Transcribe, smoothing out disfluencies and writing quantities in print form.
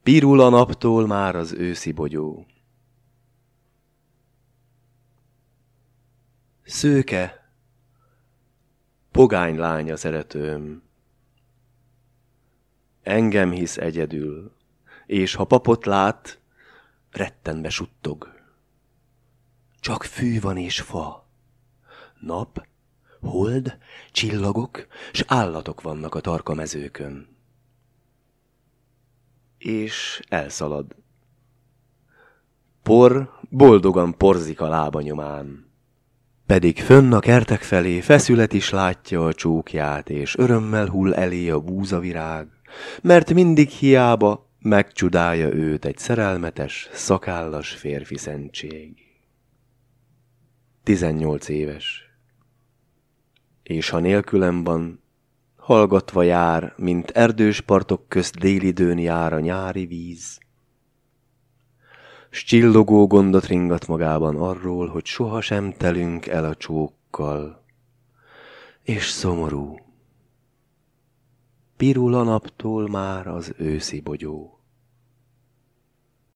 Pirul a naptól már az őszi bogyó. Szőke, pogány lánya szeretőm, engem hisz egyedül, és ha papot lát, rettenbe suttog. Csak fű van és fa, nap, hold, csillagok, s állatok vannak a tarka mezőkön. És elszalad. Por boldogan porzik a lába nyomán. Pedig fönn a kertek felé feszület is látja a csókját, és örömmel hull elé a búzavirág, mert mindig hiába megcsodálja őt egy szerelmetes, szakállas férfi szentség. 18 éves. És ha nélkülem van, hallgatva jár, mint erdős partok közt délidőn jár a nyári víz, s csillogó gondot ringat magában arról, hogy sohasem telünk el a csókkal, és szomorú. Pirul a naptól már az őszi bogyó.